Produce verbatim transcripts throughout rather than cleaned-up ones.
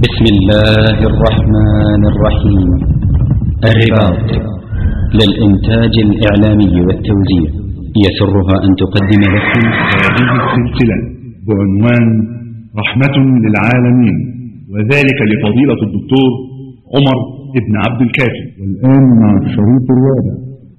بسم الله الرحمن الرحيم. الرباط للإنتاج الإعلامي والتوزيع يسرها أن تقدم لكم هذه السلسلة بعنوان رحمة للعالمين، وذلك لفضيلة الدكتور عمر بن عبد الكافي. والآن مع الشريط الرابع،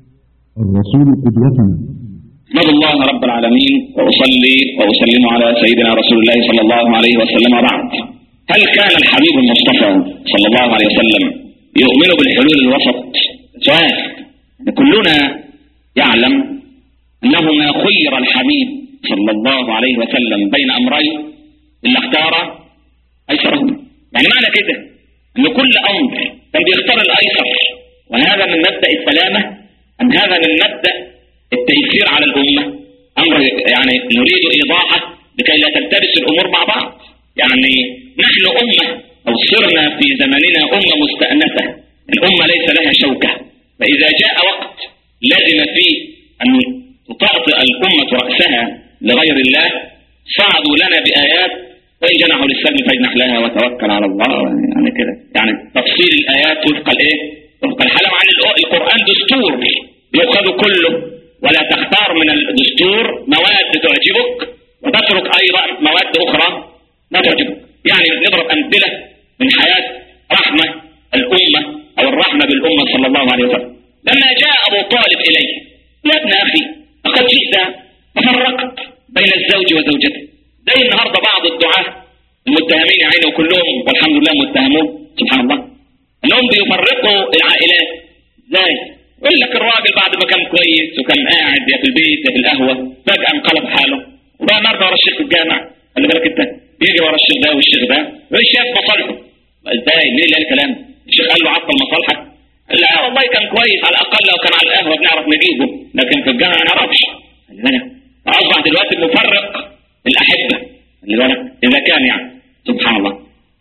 الرسول قدوتنا. أحمد الله رب العالمين وأصلي وأسلم على سيدنا رسول الله صلى الله عليه وسلم. بعد، هل كان الحبيب المصطفى صلى الله عليه وسلم يؤمن بالحلول الوسط؟ سؤال. كلنا يعلم أنه ما خير الحبيب صلى الله عليه وسلم بين أمرين إلا اختار أيسرهما. يعني معنى كده أن كل أمر كان بيختار الأيسر، وهذا من مبدأ السلامة أم هذا من مبدأ التيسير على الأمة؟ أمر يعني نريد إيضاحه لكي لا تلتبس الأمور مع بعض. يعني نحن أمة أو صرنا في زمننا أمة مستأنسة، الأمة ليس لها شوكة، فإذا جاء وقت لازم فيه أن تطأطئ الأمة رأسها لغير الله صعدوا لنا بآيات وإن جنحوا للسلم فاجنح لها وتوكل على الله. يعني كده، يعني تفصيل الآيات وفق الإيه؟ وفق الحالة. عن القرآن دستور يؤخذ كله، ولا تختار من الدستور مواد تعجبك وتترك أيضا مواد أخرى لا تعجبك. يعني نضرب أمثلة من حياة رحمة الأمة أو الرحمة بالأمة صلى الله عليه وسلم. لما جاء أبو طالب إليه: يا ابن أخي لقد جئت ففرقت بين الزوج وزوجته. زي النهارده بعض الدعاة المتهمين يا عيني وكلهم والحمد لله متهمون سبحان الله انهم بيفرقوا العائلات. ازاي؟ يقول لك الراجل بعد ما كان كويس وكان قاعد يا في البيت يا في القهوه فجاه انقلب حاله وبقى النهارده ورا الشيخ في الجامع. خلي بالك انت، يجي ورا الشيخ ده والشيخ ده مش شايف مصالحه. ازاي؟ ليه لا الكلام؟ الشيخ قال له عطل مصالحك؟ قال لا والله كان كويس، على الاقل لو كان على القهوه بنعرف نجيبه، لكن في الجامع ما نعرفش. خلي بالك، فاصبح دلوقتي مفرق الأحبة. خلي بالك إذا كان يعني سبحان الله.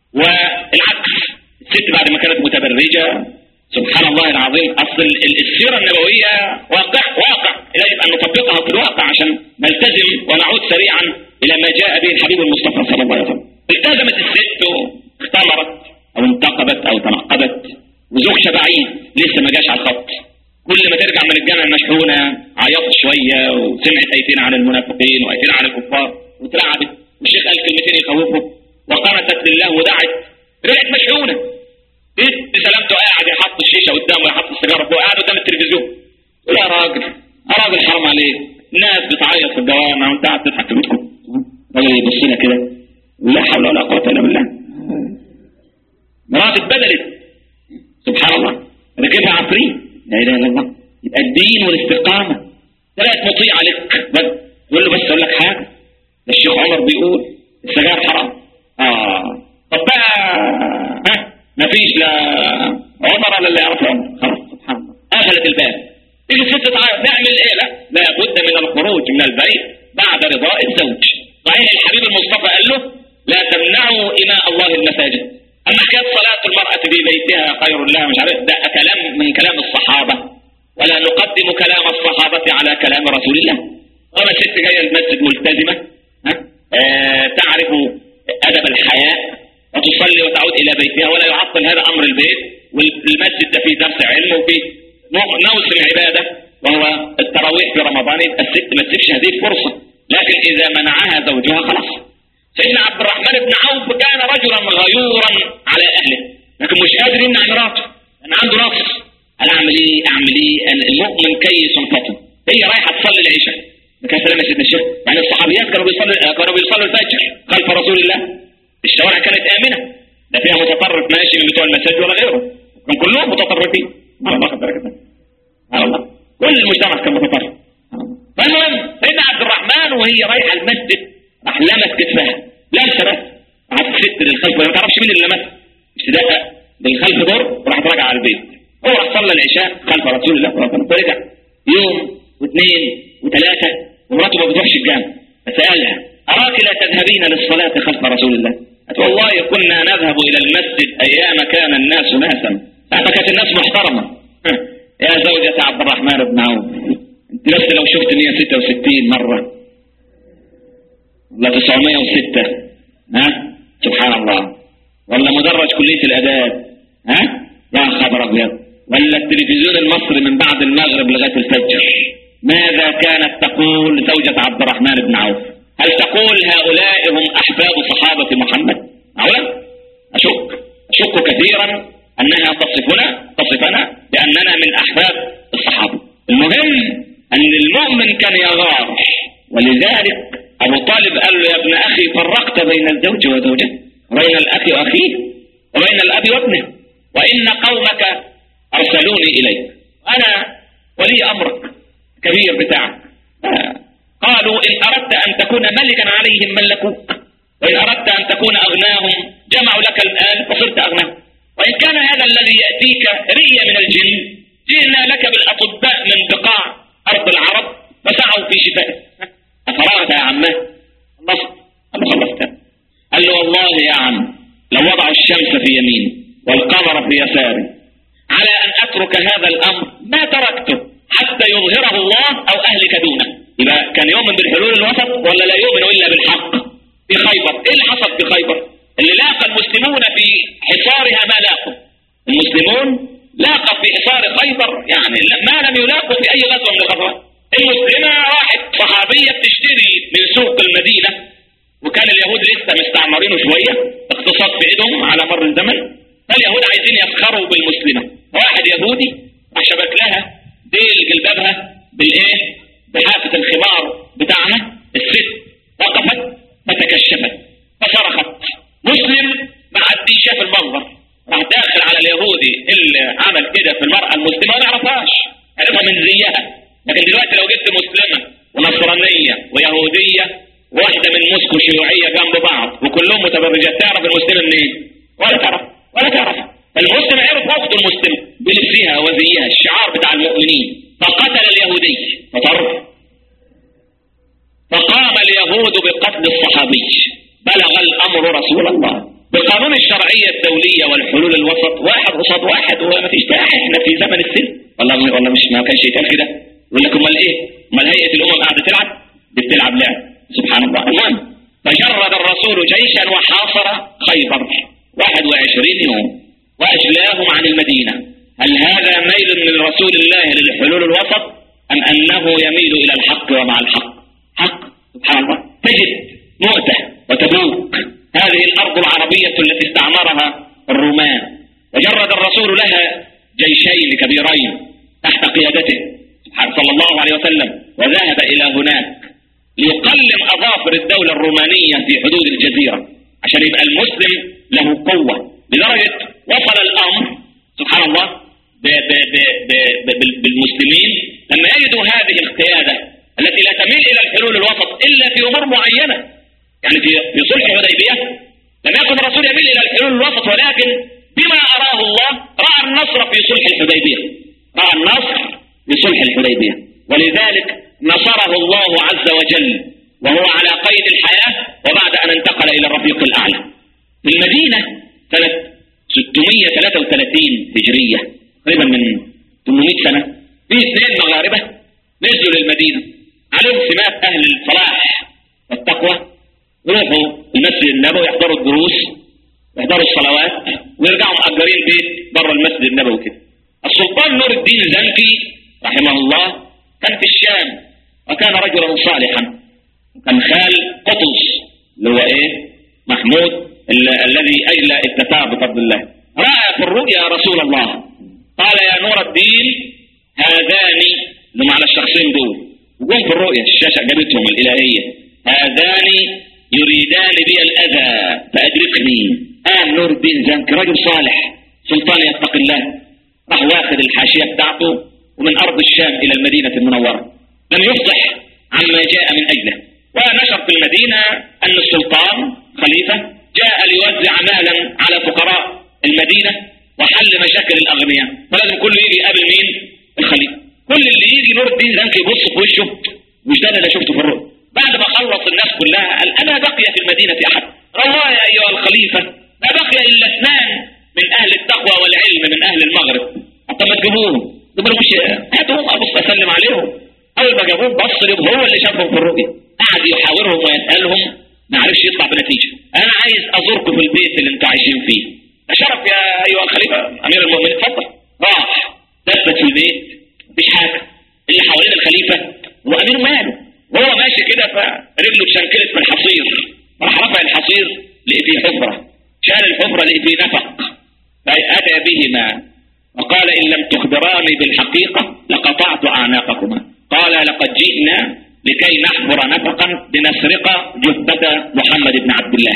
والعكس، الست بعد ما كانت متبرجة سبحان الله العظيم. أصل السيرة النبوية واقع واقع يجب أن نطبقها في الواقع عشان نلتزم ونعود سريعا إلى ما جاء به الحبيب المصطفى صلى الله عليه وسلم. التزمت الست واختمرت أو انتقبت أو تنقبت، وزوجها بعيد لسه ما جاش على الخط. كل ما ترجع من الجامعة المشحونة عيطت شوية وسمعت آيتين عن المنافقين وآيتين عن الكفار وترعبت، والشيخ قال كلمتين يخوفه وقامت لله ودعت، رجعت مشحونة. ايه سلامته قاعد يحط الشيشة قدامه ويحط السيجارة فوق، قاعد قدام التلفزيون. يقول يا راجل يا راجل حرام عليك، الناس بتعيط في الجوامع وانت قاعد تضحك في بيتكم. راجل يبص لها كده لا حول ولا قوة إلا بالله. مرات اتبدلت سبحان الله، ركبها عفريت. لا اله الا الله. يبقى الدين والاستقامه ثلاث مطيع لك. بس تقول له بس اقول لك حاجه، ده الشيخ عمر بيقول السجاير حرام. اه طب بقى ها مفيش لا عمر ولا اللي يعرف عمر. خلاص سبحان الله قفلت الباب. تيجي الست تعيط نعمل ايه؟ لا لابد من الخروج من البيت بعد رضاء الزوج. صحيح الحبيب المصطفى قال له لا تمنعوا إماء الله المساجد. أما كانت صلاة المرأة في بيتها خير لها مش عارف، ده كلام من كلام الصحابة، ولا نقدم كلام الصحابة على كلام رسول الله. أما ست جاية المسجد ملتزمة ها آه تعرف أدب الحياة وتصلي وتعود إلى بيتها، ولا يعطل هذا أمر البيت. والمسجد ده فيه درس علم وفيه موسم عبادة وهو التراويح في رمضان. الست ما تسيبش هذه الفرصة، لكن إذا منعها زوجها خلاص. سيدنا عبد الرحمن بن عوف كان رجلا غيورا على اهله، لكن مش قادر يمنع مراته، انا عنده نقص. انا اعمل ايه اعمل ايه المؤمن كيس فطن. هي رايحه تصلي العشاء، كان سلام يا سيدنا الشيخ. يعني الصحابيات كانوا بيصلوا كانوا بيصلوا الفجر خلف رسول الله. الشوارع كانت امنه، لا فيها متطرف ماشي من بتوع المساجد ولا غيره، كان كلهم متطرفين. على الله خبرك على الله، كل المجتمع كان متطرف. فالمهم سيدنا عبد الرحمن وهي رايحه المسجد راح لمس كتفها لمسه بس، راحت ست للخلف ما تعرفش مين اللي لمسها، ابتداء للخلف دور وراحت راجعه على البيت. هو راح صلى العشاء خلف رسول الله صلى الله عليه وسلم ورجع يوم واثنين وثلاثه ومراته ما بتروحش الجامع، فسالها اراك لا تذهبين للصلاه خلف رسول الله؟ قالت والله كنا نذهب الى المسجد ايام كان الناس ناسا، فكانت الناس محترمه. يا زوجة عبد الرحمن بن عوف، انت بس لو شفت مية وستة وستين مره ولا تسعمية وستة ها سبحان الله ولا مدرج كلية الآداب؟ ها؟ يا خبر أبيض. ولا التلفزيون المصري من بعد المغرب لغاية الفجر؟ ماذا كانت تقول زوجة عبد الرحمن بن عوف؟ هل تقول هؤلاء هم أحفاد صحابة محمد؟ أولا أشك أشك كثيرا أنها تصفنا تصفنا بأننا من أحفاد الصحابة. المهم أن المؤمن كان يغار، ولذلك أبو طالب قال له: يا ابن أخي فرقت بين الزوج وزوجته، وبين الأخ وأخيه، وبين الأب وابنه، وإن قومك أرسلوني إليك، أنا ولي أمرك كبير بتاعك. قالوا: إن أردت أن تكون ملكا عليهم ملكوك، وإن أردت أن تكون أغناهم جمعوا لك المال فصرت أغناهم، وإن كان هذا الذي يأتيك رية من الجن جئنا لك بالأطباء من بقاع أرض العرب فسعوا في شفائه. أفرغت يا عمه؟ خلصت؟ أنا خلصت. قال له: والله يا عم لو وضعوا الشمس في يميني والقمر في يساري على أن أترك هذا الأمر ما تركته حتى يظهره الله أو أهلك دونه. يبقى كان يؤمن بالحلول الوسط ولا لا يؤمن إلا بالحق؟ في خيبر إيه اللي حصل في خيبر؟ اللي لاقى المسلمون في حصارها ما لاقوا. المسلمون لاقى في حصار خيبر يعني ما لم يلاقوا في أي غزوة من الغزوات. المسلمة راحت صحابية بتشتري من سوق المدينة، وكان اليهود لسه مستعمرينه شوية، اقتصاد في ايدهم على مر الزمن، فاليهود عايزين يسخروا بالمسلمة. واحد يهودي شبك لها ديل جلبابها بالايه؟ بحافة الخمار بتاعها. الست وقفت فتكشفت فصرخت. مسلم بعد دي شاف المنظر راح داخل على اليهودي اللي عمل كده في المرأة المسلمة ما نعرفهاش، عرفها من زيها. لكن دلوقتي لو جبت مسلمة ونصرانية ويهودية واحدة من موسكو شيوعية جنب بعض وكلهم متبرجات تعرف المسلمة منين؟ ولا تعرف ولا تعرف. المسلم عرف أخته المسلمة بلبسها وزيها الشعار بتاع المؤمنين. فقتل اليهودي فطرف. فقام اليهود بقتل الصحابي. بلغ الأمر رسول الله بقانون الشرعية الدولية والحلول الوسط واحد قصاد واحد وما فيش تلاحي. احنا في زمن السلم والله والله مش ما كانش يتقال كده. يقول لك امال ايه؟ امال هيئة الأمم قاعدة تلعب؟ بتلعب لعب سبحان الله. المهم فجرد الرسول جيشا وحاصر خيبر واحد وعشرين يوم وأجلاهم عن المدينة. هل هذا ميل من رسول الله للحلول الوسط أم أنه يميل إلى الحق ومع الحق؟ حق سبحان الله. تجد مؤتة وتبوك هذه الأرض العربية التي استعمرها الرومان، وجرد الرسول لها جيشين كبيرين تحت قيادته صلى الله عليه وسلم، وذهب إلى هناك ليقلم أظافر الدولة الرومانية في حدود الجزيرة عشان يبقى المسلم له قوة. لدرجة وصل الأمر سبحان الله ب ب ب ب ب بالمسلمين لما يجدوا هذه القيادة التي لا تميل إلى الحلول الوسط إلا في أمور معينة. يعني في في صلح الحديبية لم يكن الرسول يميل إلى الحلول الوسط، ولكن بما أراه الله رأى النصر في صلح الحديبية، رأى النصر في صلح الحديبية، ولذلك نصره الله عز وجل وهو على قيد الحياة وبعد أن انتقل إلى الرفيق الأعلى. في المدينة سنة ستمائة وثلاثة وثلاثين هجرية تقريبا من ثمانمائة سنة في اثنين مغاربة نزلوا للمدينة عليهم سمات أهل الصلاح والتقوى، يروحوا المسجد النبوي يحضروا الدروس يحضروا الصلوات ويرجعوا مأجرين بيت بره المسجد النبوي كده. السلطان نور الدين زنكي رحمه الله كان في الشام وكان رجلا صالحا، كان خال قطز اللي هو ايه محمود الذي اجلى اتفاق بفضل الله. رأى في الرؤيا رسول الله قال: يا نور الدين هذان اللي على الشخصين دول، وجم في الرؤيا الشاشة جابتهم الإلهية، هذان يريدان بي الأذى فأدركني. قام نور الدين زنكي رجل صالح سلطان يتقي الله، راح واخد الحاشية بتاعته ومن أرض الشام إلى المدينة المنورة، لم يفضح عما جاء من أجله، ونشر في المدينة أن السلطان خليفة جاء ليوزع مالا على فقراء المدينة وحل مشاكل الأغنياء، فلازم كله يجي يقابل مين؟ الخليفة. كل اللي يجي نور الدين زنكي يبص في وشه، مش ده اللي شفته في الرؤيا. بعد ما خلص الناس كلها قال: أما بقي في المدينة أحد؟ والله يا أيها الخليفة ما بقي إلا اثنان من أهل التقوى والعلم من أهل المغرب، حتى ما تجيبوهم يقولوا مش هاتهم أبص أسلم عليهم. أول ما جابوهم بص هو اللي شافهم في الرؤيا، قعد يحاورهم ويسألهم ما عرفش يطلع بنتيجة. أنا عايز ازوركم في البيت اللي انتوا عايشين فيه. شرف يا ايها الخليفه امير المؤمنين، اتفضل. راح دخلت في البيت مفيش حاجه، اللي حوالين الخليفه هو امير ماله، وهو ماشي كده فرجله اتشنكلت في الحصير، راح رفع الحصير لقي فيه حفره، شال الحفره لقي فيه نفق، فاتى بهما وقال ان لم تخبراني بالحقيقه لقطعت اعناقكما. قال لقد جئنا لكي نحفر نفقا لنسرق جثه محمد بن عبد الله.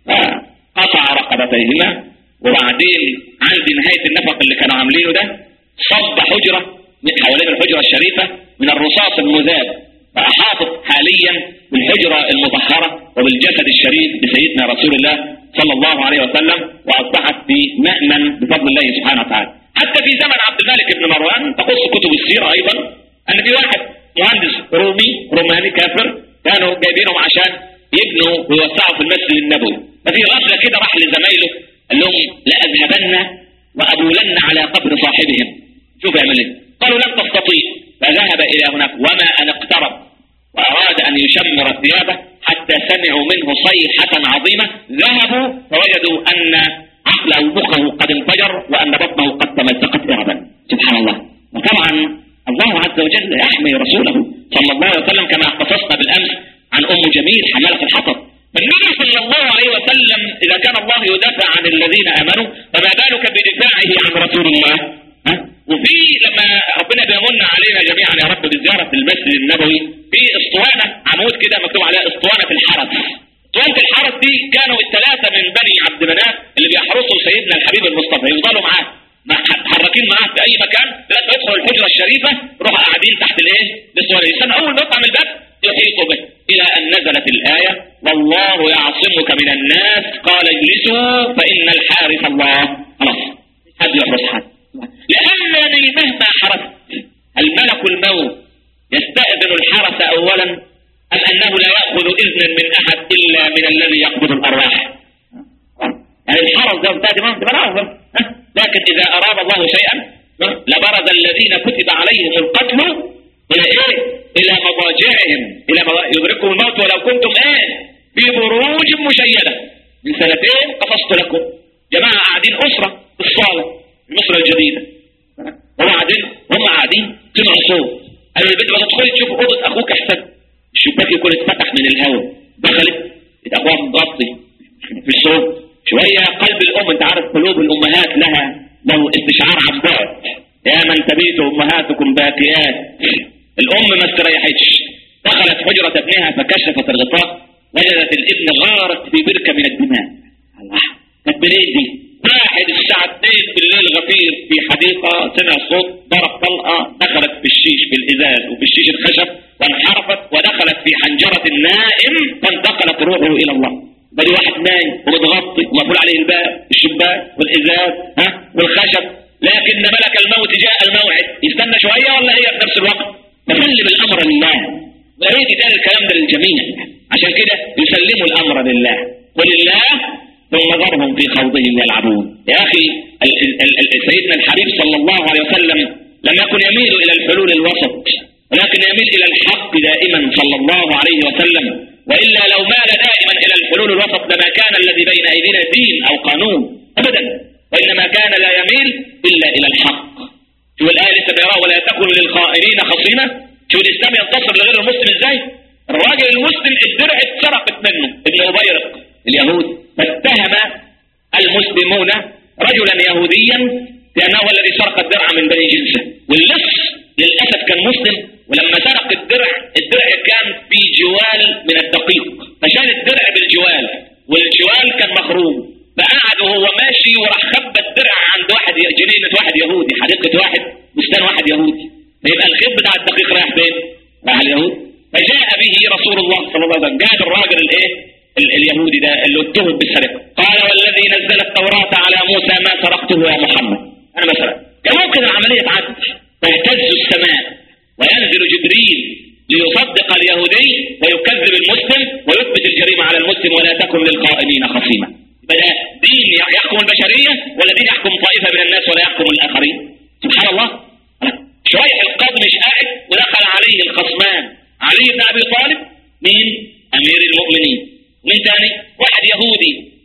فقطع رقبتيهما، وبعدين عند نهايه النفق اللي كانوا عاملينه ده صب حجره من حوالين الحجره الشريفه من الرصاص المذاب، فاحاطت حاليا بالحجره المطهره وبالجسد الشريف لسيدنا رسول الله صلى الله عليه وسلم، واصبحت في مأمن بفضل الله سبحانه وتعالى. حتى في زمن عبد الملك بن مروان تقص كتب السيره ايضا ان في واحد مهندس رومي روماني كافر كانوا جايبينهم عشان يبنوا ويوسعوا في المسجد النبوي، ففي غفله كده راح لزمايله قال لهم لاذهبن وابولن على قبر صاحبهم. شوف يعمل ايه؟ قالوا لن تستطيع، فذهب الى هناك وما ان اقترب واراد ان يشمر ثيابه حتى سمعوا منه صيحه عظيمه، ذهبوا فوجدوا ان عقله مخه قد انفجر وان بطنه قد تمزقت اربا. سبحان الله. وطبعا الله عز وجل يحمي رسوله صلى الله عليه وسلم كما قصصنا بالامس عن ام جميل حماله الحطب. فالنبي صلى الله عليه وسلم اذا كان الله يدافع عن الذين امنوا فما بالك بدفاعه عن رسول الله؟ ها؟ وفي لما ربنا بيمن علينا جميعا يا رب بزياره المسجد النبوي في اسطوانه عمود كده مكتوب عليها اسطوانه الحرس. اسطوانه الحرس دي كانوا الثلاثه من بني عبد مناف اللي بيحرسوا سيدنا الحبيب المصطفى، يفضلوا معاه متحركين معاه في اي مكان، ثلاثه يدخلوا الحجره الشريفه يروحوا قاعدين تحت الايه؟ الاسطوانه. يستنى اول ما يطلع من الباب يحيطوا به الى ان نزلت الايه والله يعصمك من الناس قال اجلسوا فان الحارس الله. خلاص حد يحرس حد، لانني مهما حرست الملك الموت يستأذن الحرس اولا ام انه لا ياخذ اذنا من احد الا من الذي يقبض الارواح. يعني الحرس ده بتاعي ما بنعرف، لكن اذا اراد الله شيئا لبرز الذين كتب عليهم القتل الى ايه؟ الى مضاجعهم، الى يدرككم الموت ولو كنتم ايه؟ في بروج مشيده. من سنتين قصصت لكم جماعه قاعدين اسره في الصاله مصر الجديده، وبعدين هم قاعدين سمعوا صوت قالوا البنت ما تدخلي تشوف اوضه اخوك احسن، الشباك يكون اتفتح من الهواء، دخلت اخوها مغطي في الصوت شويه. قلب الام، انت عارف قلوب الامهات لها له استشعار عن بعد، يا من تبيت امهاتكم باكيات. الام ما استريحتش، دخلت حجره ابنها فكشفت الغطاء وجدت الابن غارت في بركه من الدماء. الله، كانت منين دي؟ واحد الساعه اتنين بالليل غفير في حديقه سمع صوت ضرب طلقه دخلت في الشيش في الازاز وفي الشيش الخشب وانحرفت ودخلت في حنجره النائم فانتقلت روحه الى الله. بدي واحد نايم ومتغطي ومقفول عليه الباب الشباك والازاز ها والخشب، لكن ملك الموت جاء الموعد، يستنى شويه ولا هي في نفس الوقت؟ فسلم الامر لله. ويا ريت يتقال الكلام ده للجميع، عشان كده يسلموا الامر لله ولله ثم ذرهم في خوضهم يلعبون. يا اخي سيدنا الحبيب صلى الله عليه وسلم لم يكن يميل الى الحلول الوسط ولكن يميل الى الحق دائما صلى الله عليه وسلم، والا لو مال دائما الى الحلول الوسط لما كان الذي بين ايدينا دين او قانون ابدا، وانما كان لا يميل الا الى الحق. شو الايه لسه بيقراها ولا تكن للخائنين خصيمه. شو الاسلام ينتصر لغير المسلم ازاي؟ الراجل المسلم الدرع اتسرقت منه ابن ابيرق اليهود، فاتهم المسلمون رجلا يهوديا لانه هو الذي سرق الدرع من بني جنسه، واللص للاسف كان مسلم، ولما سرق الدرع الدرع كان في جوال من الدقيق فشال الدرع بالجوال والجوال كان مخروم، فقعد وهو ماشي وراح خبى الدرع عند واحد جنينه واحد يهودي، حديقه واحد بستان واحد يهودي، فيبقى الخيط بتاع الدقيق رايح فين؟ راح اليهود. فجاء به رسول الله صلى الله عليه وسلم، جاء الراجل الايه؟ اليهودي ده اللي اتهم بالسرقه، قال والذي نزل التوراه على موسى ما سرقته يا محمد. انا مثلا كان ممكن العمليه تعدي تهتز السماء وينزل جبريل ليصدق اليهودي ويكذب المسلم ويثبت الجريمه على المسلم ولا تكن للقائمين خصيما. يبقى دين يحكم البشريه ولا دين يحكم طائفه من الناس ولا يحكم الاخرين؟ سبحان الله. شويه القاضي مش قاعد ودخل عليه الخصمان، علي بن ابي طالب مين؟ امير المؤمنين، ومين تاني؟ واحد يهودي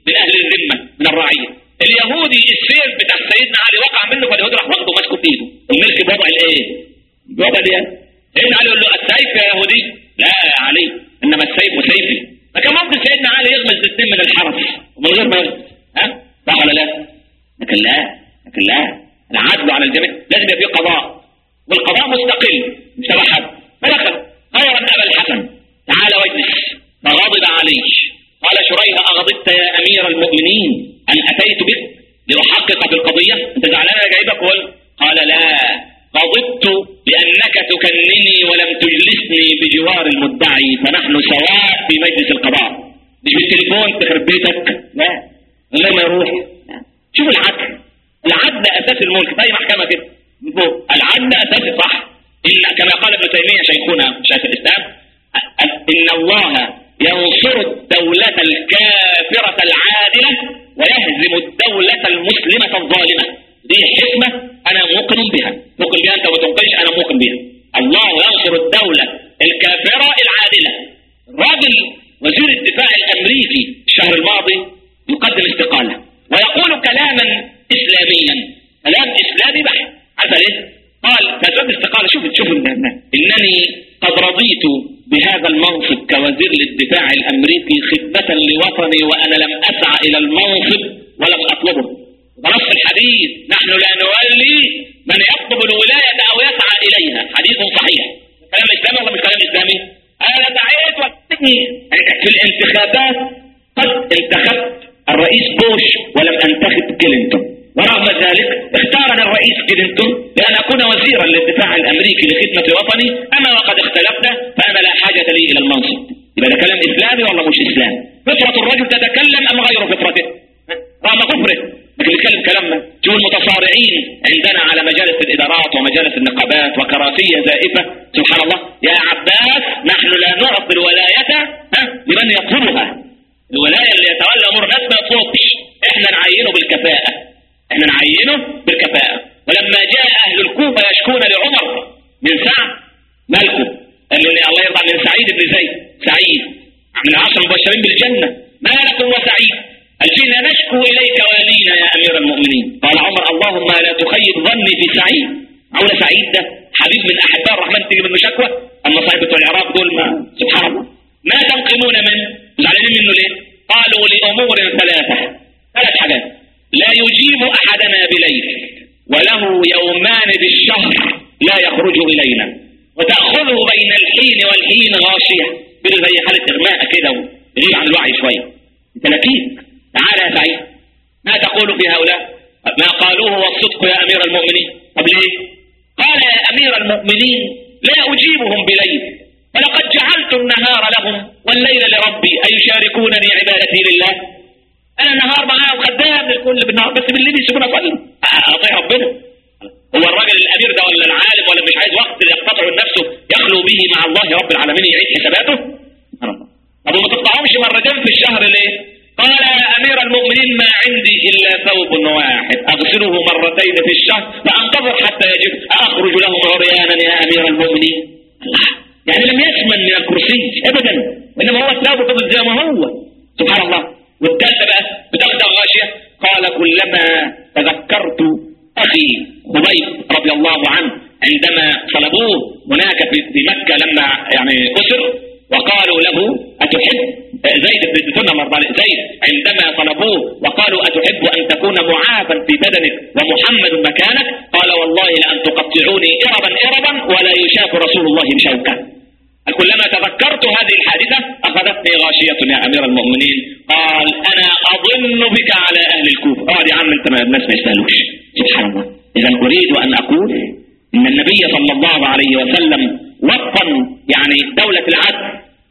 منه فاليهودي راح واخده ماسكه في ايده الملك بوضع الايه؟ بوضع اليد. سيدنا علي يقول له السيف يا يهودي؟ لا يا علي انما السيف سيفي. فكان ممكن سيدنا علي يغمز الاثنين من الحرس ومن غير ما ها صح ولا لا؟ لكن لا لكن لا العدل على الجميع لازم يبقى فيه قضاء والقضاء مستقل مش تبع حد. فدخل خيرا ابا الحسن تعال واجلس فغضب عليه قال شريح اغضبت يا امير المؤمنين ان اتيت بك لاحقق في القضيه؟ انت زعلان انا جايبك ولا؟ قال لا غضبت لانك تكنني ولم تجلسني بجوار المدعي فنحن سواء في مجلس القضاء. مش بالتليفون تخرب بيتك لا غير ما يروح. شوف العدل العدل اساس الملك في اي محكمه كده العدل اساس صح. إن كما قال ابن تيميه شيخنا شيخ الاسلام ان الله ينصر الدوله الكافره العادله ويهزم الدوله المسلمه الظالمه. دي حكمه انا موقن بها موقن بها انت ما تنقلش انا موقن بها. الله ينصر الدوله الكافره العادله. الراجل وزير الدفاع الامريكي الشهر الماضي يقدم استقاله ويقول كلاما اسلاميا كلام اسلامي بحت. عارف ليه؟ قال تزود استقاله شوف شوف انني قد رضيت بهذا المنصب كوزير للدفاع الامريكي خدمه لوطني وانا لم اسعى الى المنصب ولم اطلبه. ونص الحديث نحن لا نولي من يطلب الولايه او يسعى اليها. حديث صحيح. كلام اسلامي ولا مش كلام اسلامي؟ انا دعيت وقتني في الانتخابات قد انتخبت الرئيس بوش ولم انتخب كلينتون ورغم ذلك اختارني الرئيس كلينتون لان اكون وزيرا للدفاع الامريكي لخدمه وطني. اما وقد اختلفنا فانا لا حاجه لي الى المنصب. يبقى ده كلام اسلامي ولا مش اسلامي؟ فطره الرجل تتكلم ام غير فطرته؟ رغم كفره لكن بيتكلم كلامنا. شوف المتصارعين عندنا على مجالس الادارات ومجالس النقابات وكراسيه زائفه سبحان الله. يا عباس نحن لا نعطي الولايه لمن يطلبها. الولايه اللي يتولى امور الناس ما يطلبش. احنا نعينه بالكفاءه احنا نعينه بالكفاءه. ولما جاء اهل الكوفه يشكون لعمر من سعد مالكم قال له الله يرضى من سعيد بن زيد سعيد من العشر المبشرين بالجنه ما لكم وسعيد قال جئنا نشكو اليك والينا يا امير المؤمنين. قال عمر اللهم لا تخيب ظني في سعيد. عول سعيد ده حبيب من احباء الرحمن تيجي منه شكوى. اما صاحبة العراق دول ما سبحان الله ما تنقمون منه زعلانين منه ليه؟ قالوا لامور ثلاثه ثلاث حاجات. لا يجيب احدنا بليل وله يومان بالشهر لا يخرج الينا وتاخذه بين الحين والحين غاشيه بيقول زي حاله اغماء كده ويغيب عن الوعي شويه. تلاكيك تعال يا سعيد ما تقول في هؤلاء؟ ما قالوه والصدق يا امير المؤمنين. طب ليه؟ قال يا امير المؤمنين لا اجيبهم بليل فلقد جعلت النهار لهم والليل لربي ايشاركونني عبادتي لله. انا النهار معاهم خدام للكل بالنهار بس بالليل يسيبونا اصلي اطيع ربنا. هو الراجل الامير ده ولا العالم ولا مش عايز وقت يقتطع نفسه يخلو به مع الله رب العالمين يعيد حساباته؟ سبحان الله. طب وما تطلعهمش مرتين في الشهر ليه؟ قال يا امير المؤمنين ما عندي الا ثوب واحد اغسله مرتين في الشهر فانتظر حتى يجب اخرج له عريانا يا امير المؤمنين. الله يعني لم يشمل من الكرسي ابدا وانما هو الثوب فضل زي ما هو سبحان الله. والثالثه بقى بتغدى غاشيه قال كلما تذكرت اخي خبيب رضي الله عنه عندما طلبوه هناك في مكه لما يعني اسر وقالوا له اتحب زيد بن ثنى زيد عندما طلبوه وقالوا اتحب ان تكون معافا في بدنك ومحمد مكانك قال والله لان تقطعوني اربا اربا ولا يشاف رسول الله بشوكه. كلما تذكرت هذه الحادثة أخذتني غاشية يا أمير المؤمنين. قال أنا أظن بك على أهل الكوفة. قال يا عم أنت ما الناس ما يستاهلوش سبحان الله. إذا أريد أن أقول إن النبي صلى الله عليه وسلم وطن يعني دولة العدل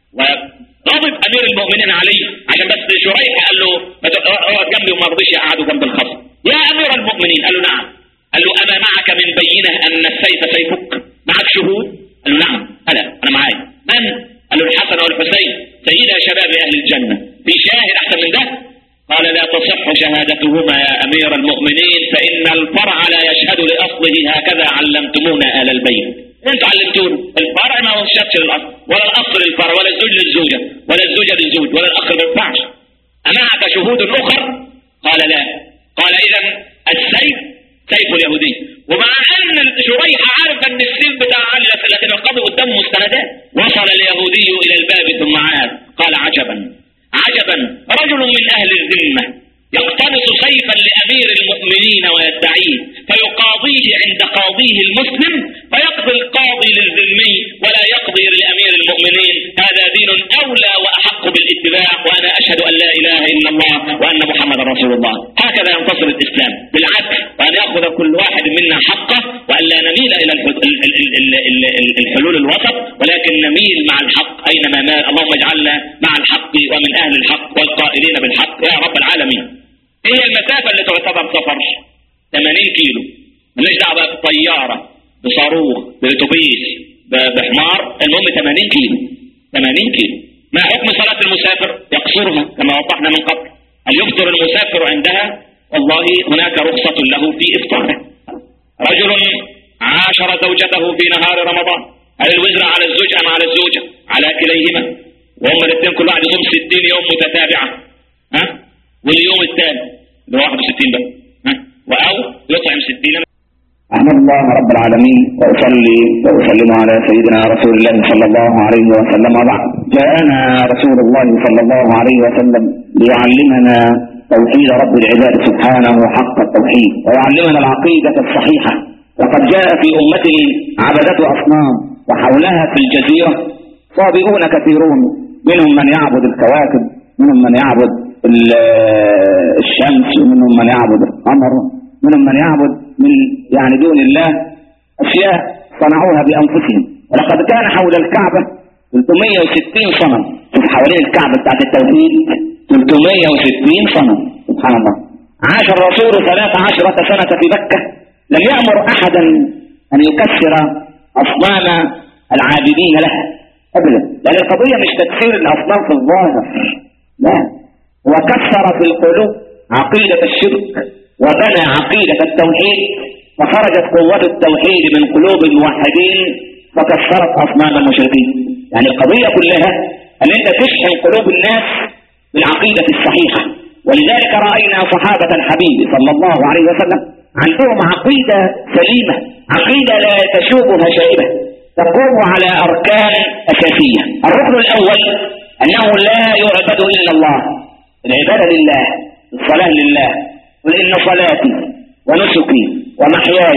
وغضب أمير المؤمنين عليه عشان بس شريح قال له اقعد جنبي وما رضيش يقعدوا جنب الخصم. يا أمير المؤمنين قال له نعم. قال له أما معك من بينة أن السيف سيفك؟ معك شهود؟ قال له نعم. هلا أنا معايا. من؟ قال له الحسن والحسين سيدا شباب أهل الجنة. في شاهد أحسن من ده؟ قال لا تصح شهادتهما يا أمير المؤمنين فإن الفرع لا يشهد لأصله هكذا علمتمونا أهل البيت. أنتوا علمتونا الفرع ما هو شهادة للأصل ولا الأصل للفرع ولا الزوج للزوجة ولا الزوجة للزوج ولا الأخ ما ينفعش. أمعك شهود أخر؟ قال لا. قال إذا السيف سيف اليهودي وسلم مستندات. وصل اليهودي إلى الباب ثم عاد قال عجبا عجبا رجل من أهل الذمة يقتبس سيفا لأمير المؤمنين ويدعيه فيقاضيه عند قاضيه المسلم فيقضي القاضي للذمي ولا يقضي لأمير المؤمنين. هذا دين أولى وأحق بالاتباع، وأنا أشهد أن لا إله إلا الله وأن محمد رسول الله. هكذا ينتصر الإسلام بالعدل، وأن يأخذ كل واحد منا حقه، وأن لا نميل إلى الحلول الوسط، ولكن نميل مع الحق أينما مال. اللهم اجعلنا مع الحق ومن أهل الحق والقائلين بالحق يا رب العالمين. هي المسافة اللي تعتبر سفر ثمانين كيلو، ماليش دعوة بطيارة بصاروخ بأتوبيس بحمار، المهم ثمانين كيلو. ثمانين كيلو. ما حكم صلاة المسافر؟ يقصرها كما وضحنا من قبل. هل يفطر المسافر عندها؟ والله هناك رخصة له في إفطاره. رجل عاشر زوجته في نهار رمضان، هل الوزر على الزوج أم على الزوجة؟ على كليهما، وهم الاثنين كل واحد يصوم ستين يوم متتابعة، ها؟ واليوم الثاني اللي هو واحد وستين بقى، ها؟ أو يطعم ستين. أحمد الله رب العالمين وأصلي وأسلم على سيدنا رسول الله صلى الله عليه وسلم. وبعد، جاءنا رسول الله صلى الله عليه وسلم ليعلمنا توحيد رب العباد سبحانه حق التوحيد، ويعلمنا العقيدة الصحيحة. وقد جاء في أمته عبدة أصنام، وحولها في الجزيرة صابئون كثيرون، منهم من يعبد الكواكب، منهم من يعبد الشمس، ومنهم من يعبد القمر، منهم من يعبد من يعني دون الله أشياء صنعوها بأنفسهم. ولقد كان حول الكعبة ثلاثمائة وستين صنم. شوف حوالين الكعبة بتاعت التوحيد ثلاثمائة وستين صنم، سبحان الله. عاش الرسول ثلاث عشرة سنة في مكة، لم يأمر أحدا أن يكسر أصنام العابدين لها أبدا، لأن القضية مش تكسير الأصنام في الظاهر، لا، وكسر في القلوب عقيدة الشرك وبنى عقيدة التوحيد، فخرجت قوة التوحيد من قلوب الموحدين فكسرت أصنام المشركين. يعني القضية كلها أن أنت تشحن قلوب الناس بالعقيدة الصحيحة. ولذلك رأينا صحابة الحبيب صلى الله عليه وسلم عندهم عقيدة سليمة، عقيدة لا تشوبها شائبة، تقوم على أركان أساسية. الركن الأول أنه لا يعبد إلا الله، العبادة لله، الصلاة لله. قل إن صلاتي ونسكي ومحياي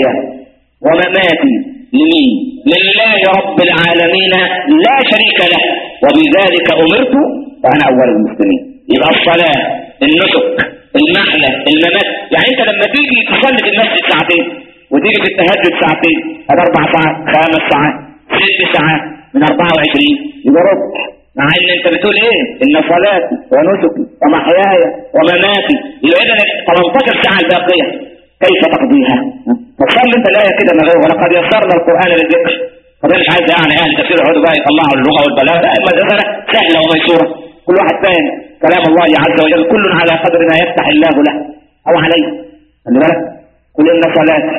ومماتي لمين؟ لله رب العالمين لا شريك له، وبذلك أمرت وأنا أول المسلمين. يبقى الصلاة، النسك، المحلة، الممات. يعني أنت لما تيجي تصلي في المسجد ساعتين، وتيجي في التهجد ساعتين، هذا أربع ساعات، خمس ساعات، ست ساعات من أربعة وعشرين، يبقى ربع. مع ان انت بتقول ايه؟ ان صلاتي ونسكي ومحياي ومماتي، يبقى اذا ثمانية عشر ساعه الباقيه كيف تقضيها؟ فصلي انت الايه كده من غير ولقد يسرنا القران للذكر. فده مش عايز يعني اهل تفسير يقعدوا بقى يطلعوا اللغه والبلاغه، لا، المساله سهله وميسوره، كل واحد فاهم كلام الله عز وجل، كل على قدر ما يفتح الله له او عليه. خلي بالك، قل ان صلاتي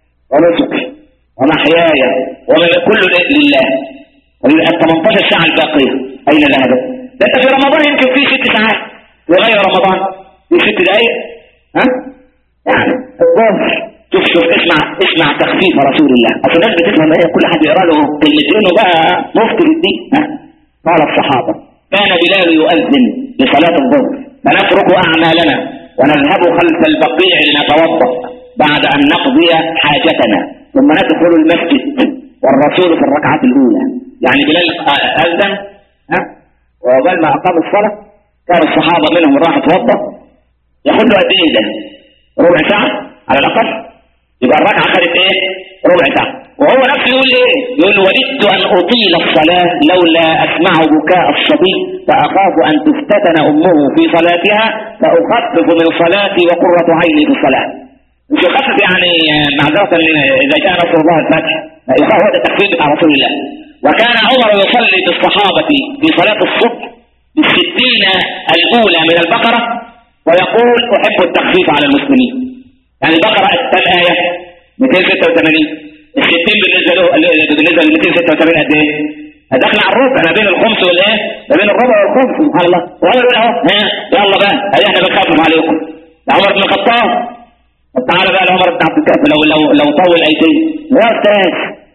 ونسكي ومحياي ومماتي كل لله، ويبقى ثمانية عشر ساعه الباقيه أين ذهبت؟ ده أنت في رمضان يمكن فيه ست ساعات، وغير رمضان في ست دقايق، ها؟ يعني الظهر. شوف شوف اسمع اسمع تخفيف رسول الله. أصل الناس بتفهم إيه؟ كل حد يقرأ له كلمتين وبقى مفتي بالدين، ها؟ قال الصحابة: كان بلال يؤذن لصلاة الظهر فنترك أعمالنا ونذهب خلف البقيع لنتوضأ بعد أن نقضي حاجتنا ثم ندخل المسجد والرسول في الركعة الأولى. يعني بلال أذن، ها؟ وقبل ما أقام الصلاة كان الصحابة منهم راح يتوضأ، ياخد له قد إيه ده؟ ربع ساعة على الأقل. يبقى الركعة خدت إيه؟ ربع ساعة. وهو نفسه يقول إيه؟ يقول: وددت أن أطيل الصلاة لولا أسمع بكاء الصبي فأخاف أن تفتتن أمه في صلاتها فأخفف من صلاتي وقرة عيني في الصلاة. مش يخفف يعني معذرة إذا جاء نصر الله الفتح، يخاف. هذا التخفيف بتاع رسول الله. وكان عمر يصلي بالصحابة في صلاة الصبح بالستين الأولى من البقرة ويقول: أحب التخفيف على المسلمين. يعني البقرة الآية مئتين وستة وثمانين، الستين بالنسبة له بالنسبة ل مئتين وستة وثمانين قد إيه؟ داخل على الربع، ما بين الخمس والإيه؟ ما بين الربع والخمس، سبحان الله. وعمر يقول: أهو ها يلا بقى، هذه إحنا بنخفف عليكم. عمر بن الخطاب. طب تعالى بقى لعمر بن عبد الكافي، لو لو لو طول أيتين يا أستاذ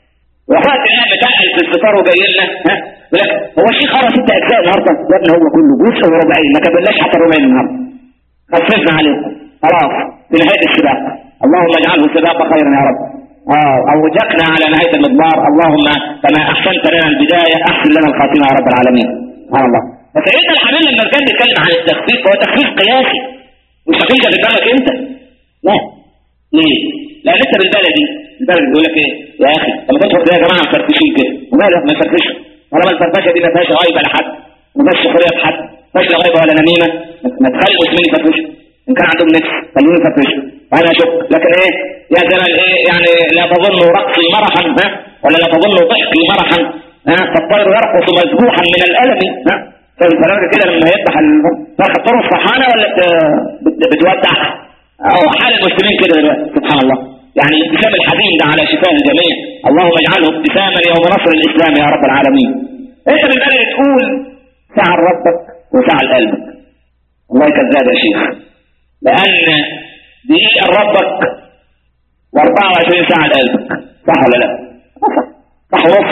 وفات الان متقل في الفطار وجاي لنا ها يقول لك هو الشيخ قرا ست اجزاء النهارده يا ابني هو كله جزء وربعين ما كملناش حتى ربعين النهارده خففنا عليكم خلاص في نهايه السباق اللهم اجعله سباق خيرا يا رب اه اوجكنا على نهايه المضمار اللهم كما احسنت لنا البدايه احسن لنا الخاتمه يا رب العالمين سبحان الله. فسيدنا الحبيب لما كان بيتكلم عن التخفيف هو تخفيف قياسي مش تخفيف في دماغك انت لا ليه؟ لان انت بالبلدي البلد بيقول لك ايه يا اخي لما تدخل يا جماعه مفرفشين كده ومالك ما يفرفشوا طالما الفرفشه دي ما فيهاش غيبه لحد وما فيهاش سخريه بحد ما فيهاش لا غيبه ولا نميمه ما تخلي المسلمين يفرفشوا ان كان عندهم نفس خليهم يفرفشوا وانا اشك لكن ايه يا زمان ايه يعني لا تظنوا رقصي مرحا ها ولا لا تظنوا ضحكي مرحا ها فالطير يرقص مذبوحا من الالم ها فالفرق كده لما يذبح الفرخه ترقص فرحانه ولا بتودع او حال المسلمين كده دلوقتي سبحان الله. يعني ابتسام الحزين ده على شفاه الجميع اللهم اجعله ابتساما يوم نصر الاسلام يا رب العالمين. انت بالبلد تقول ساعة ربك وساعة لقلبك والله كذاب يا شيخ لان دقيقة ربك واربعة وعشرين ساعة لقلبك صح ولا لا؟ صح ونص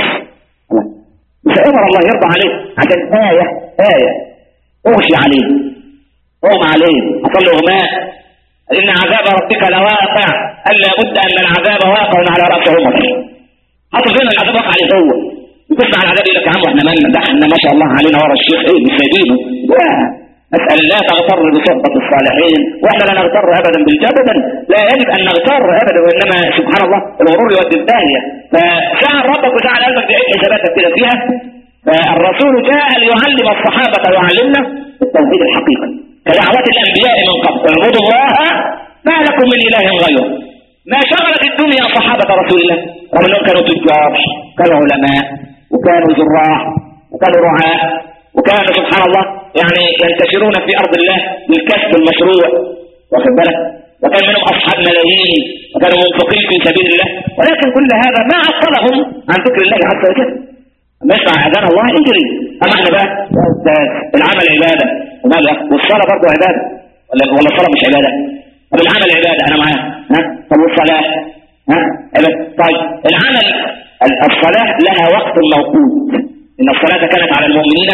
مش امر الله يرضى عليك عشان آية آية اغشي عليه اغم عليه اصلي اغماء إن عذاب ربك لواقع ألا بد أن العذاب واقع على رأس عمر حطوا فينا العذاب واقع عليه هو بتسمع العذاب يقول لك يا عم احنا مالنا ده احنا ما شاء الله علينا ورا الشيخ ايه بسبيله لا أسأل لا تغتر بصحبة الصالحين واحنا لا نغتر أبدا بالجبدا لا يجب أن نغتر أبدا وإنما سبحان الله الغرور يودي الداهية فساعة ربك وساعة قلبك دي حساباتك كده فيها فالرسول جاء ليعلم الصحابة ويعلمنا التوحيد الحقيقي كدعوات الأنبياء من قبل اعبدوا الله ما لكم من إله غيره. ما شغلت الدنيا صحابة رسول الله رغم أنهم كانوا تجار كانوا علماء وكانوا زراع وكانوا رعاة وكانوا سبحان الله يعني ينتشرون في أرض الله بالكسب المشروع واخد بالك وكان منهم أصحاب ملايين وكانوا منفقين في سبيل الله ولكن كل هذا ما عطلهم عن ذكر الله عز وجل. ما يسمع أذان الله يجري أما احنا بقى العمل عبادة وماذا والصلاة برضه عبادة ولا ولا الصلاة مش عبادة طب العمل عبادة أنا معاه ها طب والصلاة ها عبادة طيب العمل الصلاة لها وقت موقوت إن الصلاة كانت على المؤمنين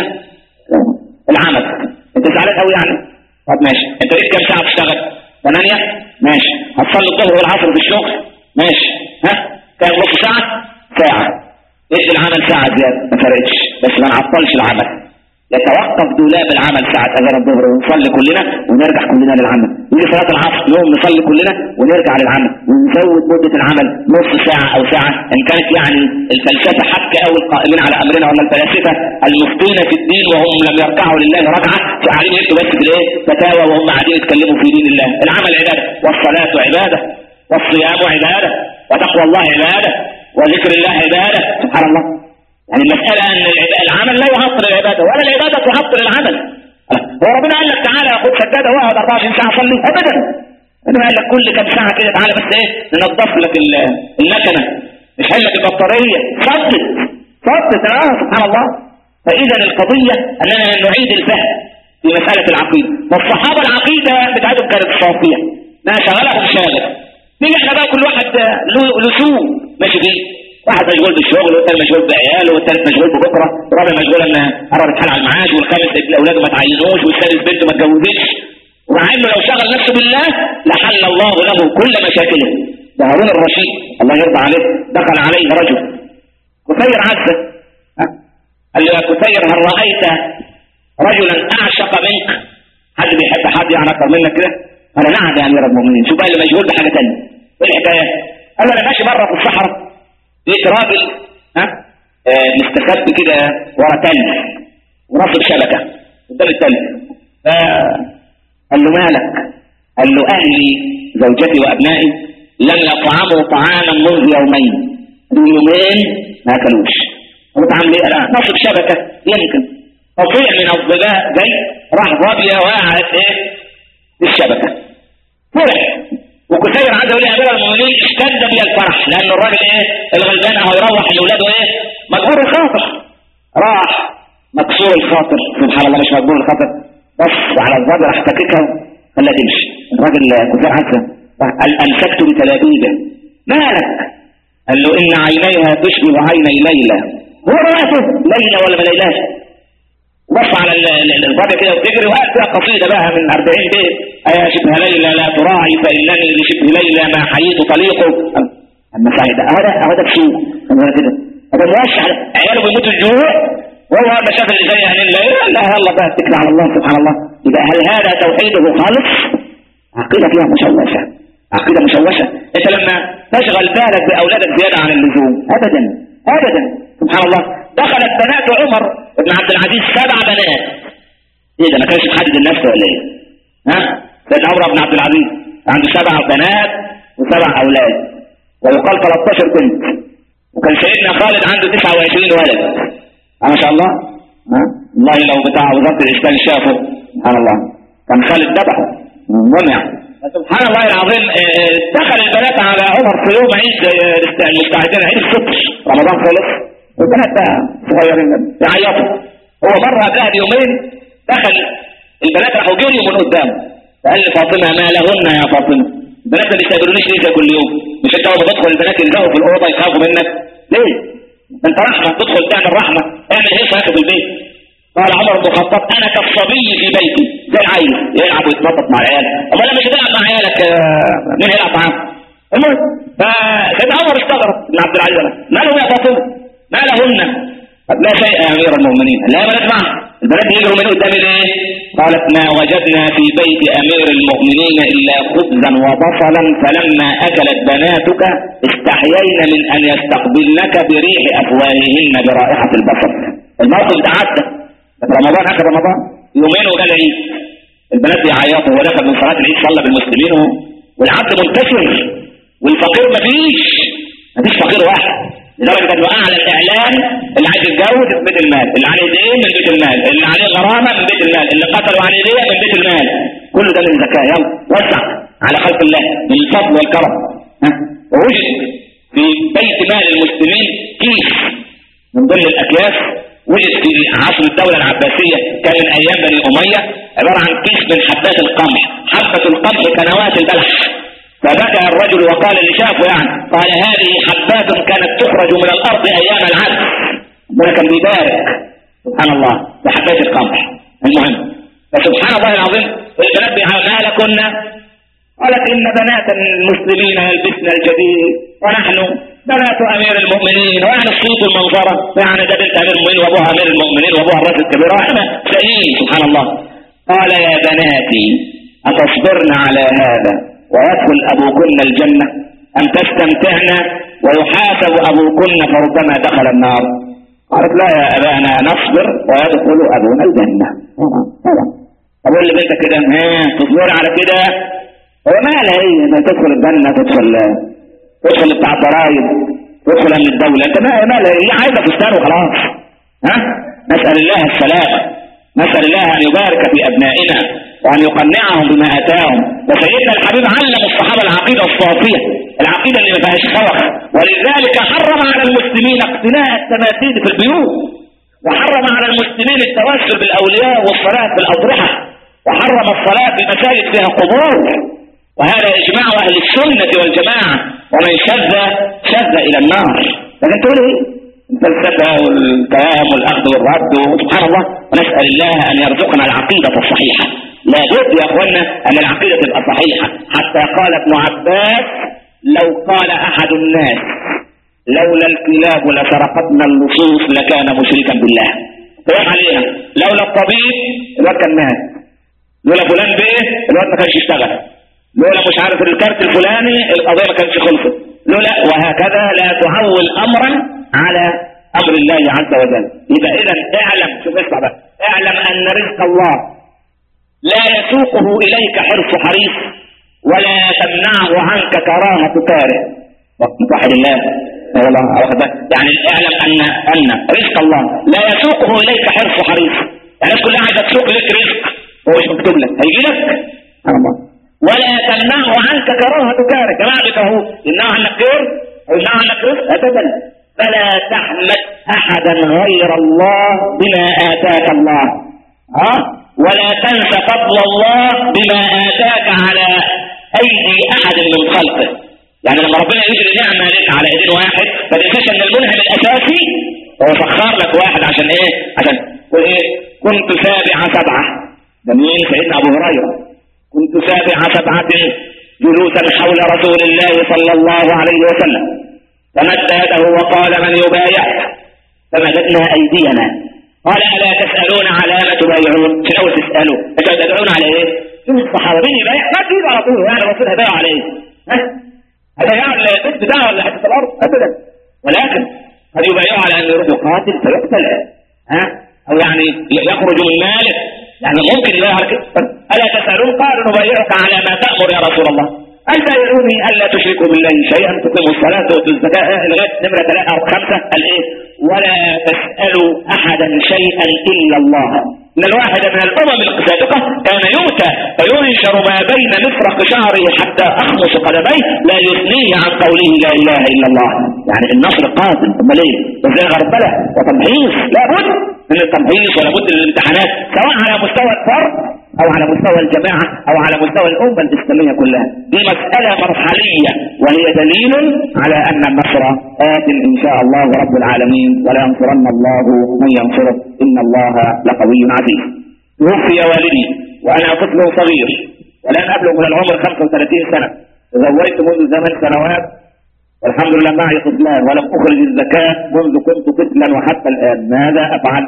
العمل أنت زعلان قوي يعني طب ماشي أنت ليك كام ساعة تشتغل ثمانية ماشي هتصلي الظهر والعصر في الشغل ماشي ها كام نص ساعة ساعة ايش العمل ساعة زيادة ما فرقتش بس ما نعطلش العمل يتوقف دولاب العمل ساعة أذان الظهر ونصلي كلنا ونرجع كلنا للعمل يجي صلاة العصر يوم نصلي كلنا ونرجع للعمل ونزود مدة العمل نص ساعة أو ساعة إن كانت يعني الفلسفة حتى أو القائمين على أمرنا ولا الفلاسفة المفتون في الدين وهم لم يركعوا لله ركعة فقاعدين يكتبوا بس في الايه فتاوى وهم قاعدين يتكلموا في دين الله. العمل عبادة والصلاة عبادة والصيام عبادة وتقوى الله عبادة وذكر الله عبادة سبحان الله. يعني المسألة أن العمل لا يعطل العبادة ولا العبادة تعطل العمل. هو ربنا قال لك تعالى خد سجادة واقعد أربعة وعشرين ساعة صلي أبدا. ربنا قال لك كل كم ساعة كده تعالى بس إيه ننظف لك المكنة مش هل لك البطارية صدت صدت آه سبحان الله. فإذا القضية أننا نعيد الفهم في مسألة العقيدة والصحابة العقيدة بتاعتهم كانت صافية ما شغلهم شاغل. نيجي احنا بقى كل واحد له سوق ماشي فيه واحد مشغول بالشغل والثاني مشغول بعياله والثالث مشغول ببكره والرابع مشغول ان قرر يتحال على المعاش والخامس اولاده ما تعينوش والسادس بنته ما اتجوزتش ومع انه لو شغل نفسه بالله لحل الله له كل مشاكله. ده هارون الرشيد الله يرضى عليه دخل عليه رجل كثير عزه قال له يا كثير هل رايت رجلا اعشق منك حد بيحب حد يعني اكثر منك كده؟ قال نعم يا امير المؤمنين. شوف بقى اللي مشغول بحاجه ثانيه ايه الحكايه؟ قال له انا ماشي بره في الصحراء لقيت راجل ها آه مستخبي كده ورا تلج ونصب شبكه قدام التلج قال له مالك؟ قال له اهلي زوجتي وابنائي لم يطعموا طعاما منذ يومين يومين ما اكلوش. قلت عامل ايه؟ قال نصب شبكه يمكن تطيع من الظباء جاي راح ظابيه وقعت ايه في الشبكه فرح وكثير عنده يقول يا امير المؤمنين اشتد بي الفرح لان الراجل ايه الغلبان اهو يروح لاولاده ايه مجبور الخاطر راح مكسور الخاطر سبحان الله مش مجبور الخاطر بس على الظهر راح تككها خليها تمشي. الراجل كثير عزه قال امسكت بتلابيبه مالك؟ قال له إن عينيها تشبه عيني ليلى. هو رأته ليلى ولا ما ليلاش؟ بص على الفاضية كده وتجري وقال فيها قصيدة بقى من أربعين بيت: أيا شبه ليلى لا تراعي فإنني لشبه ليلى ما حييت طليقه. أما سعيد هذا هذا بسوء كده، هذا موسع عياله بيموتوا الجوع وهو ما شاف اللي زي عن الليل. لا يلا بقى اتكل على الله سبحان الله. يبقى هل هذا توحيده خالص؟ عقيدة فيها مشوشة، عقيدة مشوشة. انت لما تشغل بالك بأولادك زيادة عن اللزوم ابدا ابدا سبحان الله. دخلت بنات عمر بن عبد العزيز سبع بنات. ايه ده ما كانش محدد النفس ولا ايه؟ ها؟ سيدنا عمر بن عبد العزيز عنده سبع بنات وسبع اولاد ويقال ثلاثة عشر بنت. وكان سيدنا خالد عنده تسعة وعشرين ولد. ما شاء الله. ها؟ والله لو بتاع وزارة الاسكان شافه سبحان الله كان خالد ذبحه منع. سبحان الله العظيم. دخل البنات على عمر في يوم عيد المستعدين عيد الفطر رمضان خلص والبنات بقى صغيرين يعيطوا. هو مرة قبلها بيومين دخل البنات راحوا جريوا من قدامه فقال لفاطمة: ما لهن يا فاطمة؟ البنات ما بيستقبلونيش ليه كل يوم؟ مش انت اول ما تدخل البنات يلزقوا في الأوضة يخافوا منك ليه؟ انت رحمة تدخل تعمل رحمة، اعمل ايه في في البيت؟ قال عمر بن الخطاب: انا كالصبي في بيتي زي العيل يلعب ويتنطط مع العيال. امال لما مش هتلعب مع عيالك مين هيلعب معاهم؟ المهم فسيدنا عمر استغرب بن عبد العزيز: ما لهم يا فاطمه؟ ما لهن؟ قد لا شيء يا امير المؤمنين. لا ما نسمع البنات يجروا من قدام الايه؟ قالت: ما وجدنا في بيت امير المؤمنين الا خبزا وبصلا فلما اكلت بناتك استحيينا من ان يستقبلنك بريح افواههن برائحه البصل. الموقف ده عدى رمضان اخر رمضان يومين وجا العيد البنات بيعيطوا ودخل من صلاه العيد صلى بالمسلمين والعبد منتشر والفقير مفيش مفيش فقير واحد لدرجه انه اعلى الاعلان: اللي عايز يتجوز في بيت المال، اللي عليه دين من بيت المال، اللي عليه غرامه من بيت المال، اللي قتلوا عليه ديه من بيت المال. كل ده من زكاه. يلا وسع على خلق الله من الفضل والكرم. ها ووجد في بيت مال المسلمين كيس من ضمن الاكياس وجد في عصر الدولة العباسية كان من أيام بني أمية عبارة عن كيس من حبات القمح. حبة القمح كنوات البلح. فبكى الرجل وقال اللي شافه يعني قال: هذه حبات كانت تخرج من الأرض أيام العبد. ربنا كان بيبارك سبحان الله بحبات القمح. المهم فسبحان الله العظيم البنات ما لكن؟ قالت: إن بنات المسلمين يلبسن الجديد ونحن بنات امير المؤمنين. ويعني الصوت والمنظره يعني ده بنت امير المؤمنين وابوها امير المؤمنين وابوها الراس الكبير واحنا شقيين سبحان الله. قال: يا بناتي اتصبرن على هذا ويدخل ابوكن الجنه ام تستمتعن ويحاسب ابوكن فربما دخل النار؟ قالت: لا يا ابانا نصبر ويدخل ابونا الجنه. اقول لبنتك كده: تصبر على كده؟ هو مالها هي تدخل الجنه تدخل تدخل بتاع الضرايب تدخل من الدولة؟ انت ما ما هي عايزة فستان وخلاص. ها نسأل الله السلامة، نسأل الله ان يبارك في ابنائنا وان يقنعهم بما اتاهم. وسيدنا الحبيب علم الصحابة العقيدة الصافية، العقيدة اللي ما فيهاش خوخ. ولذلك حرم على المسلمين اقتناء التماثيل في البيوت، وحرم على المسلمين التوسل بالاولياء والصلاة في الاضرحة، وحرم الصلاة في المساجد فيها قبور. وهذا إجماع أهل السنة والجماعة، ومن شذ شذ إلى النار. لكن تقول إيه؟ الفلسفة والكلام والأخذ والرد وسبحان الله. ونسأل الله أن يرزقنا العقيدة الصحيحة. لا بد يا أخوانا أن العقيدة تبقى صحيحة. حتى قال ابن عباس: لو قال أحد الناس لولا الكلاب لسرقتنا اللصوص لكان مشركا بالله. فيح عليها لولا الطبيب الواد كان مات، لولا فلان بيه الواد ما كانش يشتغل، لولا مش عارف الكارت الفلاني القضيه ما كانتش خلصت، لولا وهكذا. لا تعول امرا على امر الله عز وجل. يبقى اذا اعلم، شوف اسمع بقى، اعلم ان رزق الله لا يسوقه اليك حرص حريص ولا تمنعه عنك كراهه كاره. وحد الله والله يعني اعلم ان ان رزق الله لا يسوقه اليك حرص حريص. يعني الناس كلها عايزه تسوق لك رزق هو مش مكتوب لك، هيجي لك سبحان الله. ولا تمنعه عنك كراهه كاره. جماعه اهو يمنعه عنك خير او يمنعه عنك رزق ابدا. فلا تحمد احدا غير الله بما اتاك الله، ها ولا تنس فضل الله بما اتاك على ايدي احد من خلقه. يعني لما ربنا يجري نعمة لك على ايدين واحد ما تنساش ان المنعم الاساسي هو سخر لك واحد عشان ايه؟ عشان وايه؟ كنت سابع سبعة. ده مين؟ سيدنا ابو هريرة. كنت سابع سبعة جلوسا حول رسول الله صلى الله عليه وسلم فمد يده وقال من يبايع فمددنا ايدينا قال الا تسالون على ما تبايعون؟ شنو تسالوا؟ انتوا تدعون على ايه؟ شوف الصحابه مين يبايع؟ ما تجيب على طول يعني الرسول هيبايع على ايه؟ ها؟ هيبايع البيت بتاعه ولا حته الارض؟ ابدا. ولكن قد يبايعوا على ان يروح يقاتل فيقتل ها؟ او يعني يخرج من ماله يعني ممكن يبايع على كده. الا تسالون؟ قالوا نبايعك على ما تامر يا رسول الله. قال بايعوني الا تشركوا بالله شيئا تقيموا الصلاه وتؤتوا الزكاه لغايه نمره ثلاثه او خمسه. قال ايه؟ ولا تسالوا احدا شيئا الا الله. ان الواحد من الامم السابقه كان يؤتى فينشر ما بين مفرق شعره حتى اخمص قدميه لا يثنيه عن قوله لا اله الا الله. يعني النصر قادم. امال ايه؟ وزي غربله وتمحيص. لابد من التمحيص ولابد من الامتحانات سواء على مستوى الفرد او على مستوى الجماعة او على مستوى الامة الاسلامية كلها. دي مسألة مرحلية وهي دليل على ان النصر آت ان شاء الله رب العالمين ولا ينصرن الله من ينصره ان الله لقوي عزيز. توفي والدي وانا طفل صغير ولن ابلغ من العمر خمسة وثلاثين سنة. تزوجت منذ ثمان سنوات والحمد لله معي طفلان ولم اخرج الزكاة منذ كنت طفلا وحتى الان. ماذا افعل؟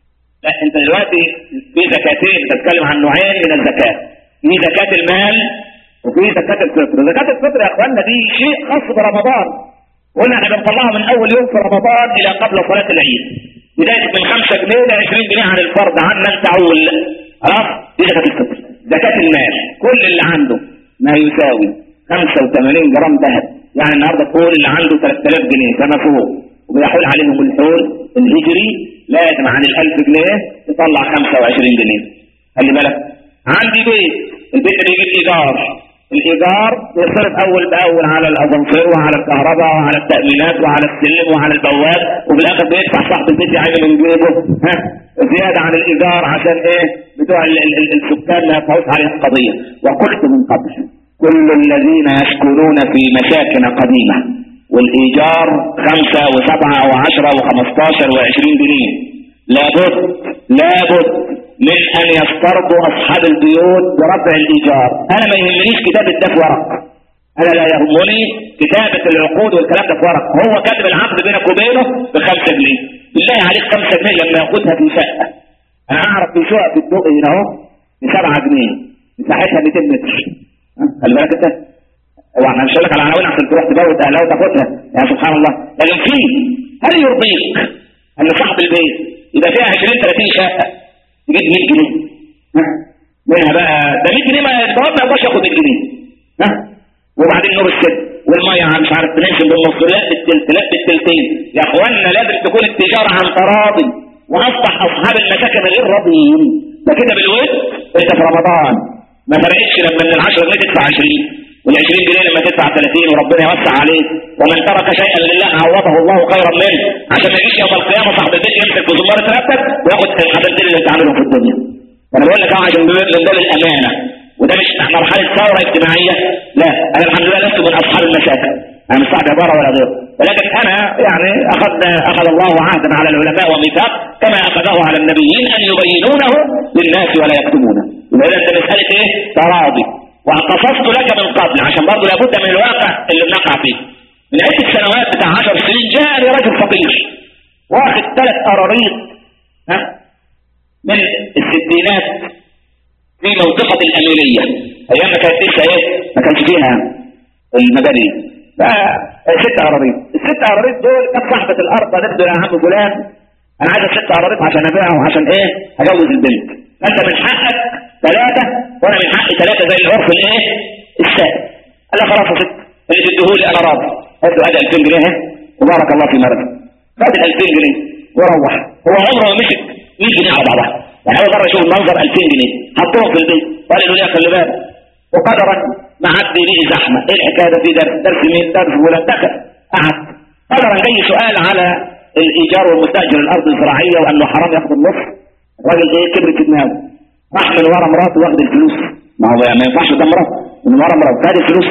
لا انت دلوقتي في زكاتين تتكلم عن نوعين من الزكاة. في زكاة المال وفي زكاة الفطر. زكاة الفطر يا اخواننا دي شيء خاص برمضان. قلنا احنا بنطلعها من اول يوم في رمضان الى قبل صلاة العيد. بداية من خمسة جنيه ل عشرين جنيه عن الفرد عن من تعول. خلاص دي زكاة الفطر. زكاة المال كل اللي عنده ما يساوي خمسة وثمانين جرام ذهب. يعني النهارده تقول اللي عنده ثلاثة آلاف جنيه فما فوق وبيحول عليهم الحول الهجري لازم عن الألف جنيه تطلع خمسة وعشرين جنيه. خلي بالك عندي بيت البيت اللي يجيب إيجار. الإيجار يصرف أول بأول على الأسانسير وعلى الكهرباء وعلى التأمينات وعلى السلم وعلى البواب وفي الآخر بيدفع صاحب البيت يعمل من جيبه ها زيادة عن الإيجار عشان إيه بتوع ال ال ال السكان ما يفوت عليهم قضية. وقلت من قبل كل الذين يسكنون في مساكن قديمة والإيجار خمسة وسبعة وعشرة وخمستاشر وعشرين جنيه لابد لابد من أن يسترضوا أصحاب البيوت برفع الإيجار. أنا ما يهمنيش كتابة ده في ورق. أنا لا يهمني كتابة العقود والكلام ده في ورق. هو كاتب العقد بينك وبينه بخمسة جنيه. بالله عليك خمسة جنيه لما ياخدها في شقة. أنا أعرف في شقة في الدق هنا أهو بسبعة جنيه مساحتها مئتين متر. خلي بالك أنت. واحنا مش هقول لك على عناوين عشان تروح تبوت اهلها وتاخدها يعني سبحان الله. لكن في هل يرضيك ان صاحب البيت يبقى فيها عشرين ثلاثين شقه تجيب مية جنيه منها بقى ده مية جنيه ما البواب ما يقدرش ياخد مية جنيه ها وبعدين نور السد والميه مش عارف تنقسم بالمصريات بالتلتينات بالتلتين. يا اخوانا لازم تكون التجاره عن تراضي واصبح اصحاب المساكن غير راضيين. ده كده بالود انت في رمضان ما فرقتش لما من العشرة جنيه تدفع عشرين والعشرين جنيه لما تدفع ثلاثين وربنا يوسع عليه. ومن ترك شيئا لله عوضه الله خيرا منه عشان ما يجيش يوم القيامه صاحب البيت يمسك بزماره رقبتك وياخد الحاجتين اللي انت عاملهم في الدنيا. وانا بقول لك اه عشان من باب الامانه وده مش مرحله ثوره اجتماعيه. لا انا الحمد لله لست من اصحاب المساكن. انا مش صاحب عباره ولا غيره ولكن انا يعني اخذ اخذ الله عهدا على العلماء وميثاق كما اخذه على النبيين ان يبينونه للناس ولا يكتمونه. يبقى انت مساله ايه؟ تراضي. وقصصت لك من قبل عشان برضه لابد من الواقع اللي بنقع فيه. من عدة سنوات بتاع عشر سنين جاءني رجل فقير واخد ثلاث قراريط ها من الستينات في منطقة الأميرية أيام ما كانت لسه إيه ما كانش فيها المباني. فست قراريط الست قراريط دول كانت صاحبة الأرض قالت له يا عم فلان أنا عايز الست قراريط عشان أبيعها وعشان إيه أجوز البنت. أنت من حقك ثلاثة وانا من حقي ثلاثة زي العرف الايه السائل. قال له خلاص يا ست اللي تديهولي انا راضي. قلت له ادي ألفين جنيه وبارك الله في مرضي. خد ال ألفين جنيه وروح. هو عمره ما مسك مية جنيه على بعضها يعني اول مره اشوف المنظر ألفين جنيه حطوهم في البيت. قال له ليه خلي بالك وقدرا ما عدى ليه زحمه ايه الحكايه ده في درس درس مين درس ولا دخل قعد قدرا جاي سؤال على الايجار والمستاجر الارض الزراعيه وانه حرام ياخد النص. الراجل ايه كبرت في دماغه راح من ورا مراته واخد الفلوس. ما هو ما ينفعش ده مراته من ورا مراته خد الفلوس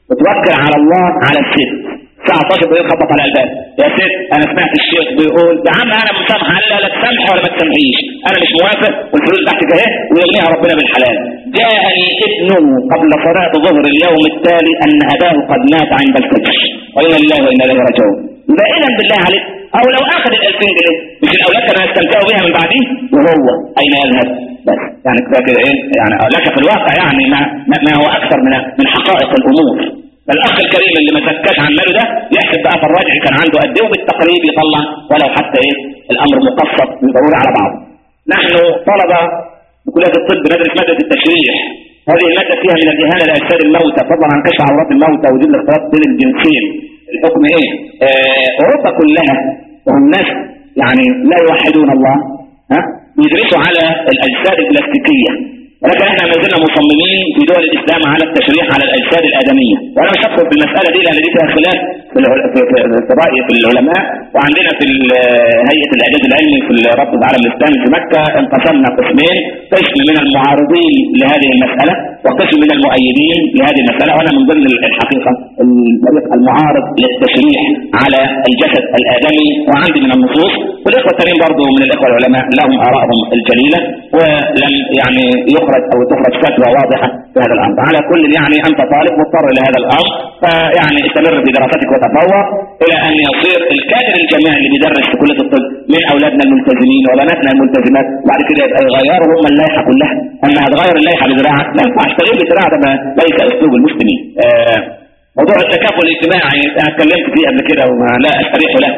وتوكل على الله على الست الساعة اثناشر بالليل خبط على الباب، يا ست انا سمعت الشيخ بيقول يا عم انا مسامح، قال لا لا تسامح ولا ما تسامحيش، انا مش موافق والفلوس بتاعتك اهي ويغنيها ربنا بالحلال. جاءني ابنه قبل صلاة ظهر اليوم التالي ان اباه قد مات عند الفجر، وانا لله وانا اليه راجعون. يبقى اذا بالله عليك او لو اخذ ال ألفين جنيه مش الاولاد كانوا يستمتعوا بها من بعديه وهو اين يذهب؟ بس يعني كده ايه يعني لك في الواقع يعني ما, ما هو اكثر من من حقائق الامور. فالاخ الكريم اللي ما زكاش عن ماله ده يحسب بقى في الراجع كان عنده قد ايه وبالتقريب يطلع ولو حتى ايه الامر مقصد ضروري على بعضه. نحن طلبه بكليه الطب ندرس ماده التشريح، هذه الماده فيها من الاهانه لاجساد الموتى فضلا عن كشف عورات الموتى وجود الاختلاط بين الجنسين. الحكم ايه؟ آه اوروبا كلها وهم ناس يعني لا يوحدون الله ها يدرسوا على الاجساد البلاستيكيه، ولكن احنا ما زلنا مصممين في دول الاسلام على التشريح على الاجساد الادميه، وانا مش هدخل في المساله دي لان دي فيها خلاف في في في راي في العلماء. وعندنا في هيئه الاعجاز العلمي في رابطه العالم الاسلامي في مكه انقسمنا قسمين، قسم من المعارضين لهذه المساله وقسم من المؤيدين لهذه المساله، وانا من ضمن الحقيقه الفريق المعارض للتشريح على الجسد الادمي، وعندي من النصوص والاخوه الثانيين برضه من الاخوه العلماء لهم ارائهم الجليله ولم يعني يخرج او تخرج فتوى واضحه في هذا الامر. على كل يعني انت طالب مضطر لهذا الامر، فيعني استمر في دراستك وتطور الى ان يصير الكادر الجامعي اللي بيدرس في كليه الطب من اولادنا الملتزمين وبناتنا الملتزمات، بعد كده يبقى يغيروا هم اللائحه كلها، اما هتغير اللائحه بزراعه لا ينفعش تغيير بزراعه، ده ليس اسلوب المسلمين. آه موضوع التكافل الاجتماعي انا اتكلمت فيه قبل كده وما لا استريح له،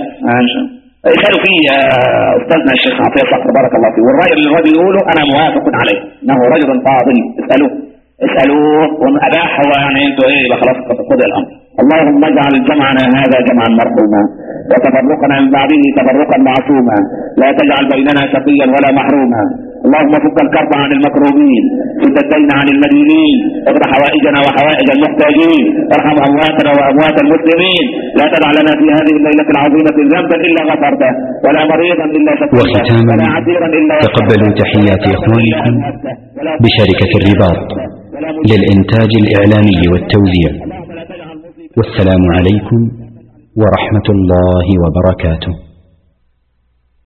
اسالوا فيه يا استاذنا الشيخ عطيه صقر بارك الله فيه، والراي اللي الراجل يقوله انا موافق عليه انه رجل فاضل، اسالوه اسالوه واباح هو يعني انتوا ايه يبقى خلاص خذ الامر. اللهم اجعل جمعنا هذا جمعا مرحوما وتفرقنا من بعده تفرقا معصوما، لا تجعل بيننا شقيا ولا محروما. اللهم فك الكرب عن المكروبين، سد الدين عن المدينين، اقض حوائجنا وحوائج المحتاجين، ارحم امواتنا واموات المسلمين، لا تدع لنا في هذه الليله العظيمه ذنبا الا غفرته ولا مريضا الا شفيته ولا عسيرا الا تقبلوا تحيات اخوانكم بشركه الرباط للإنتاج الإعلامي والتوزيع، والسلام عليكم ورحمة الله وبركاته.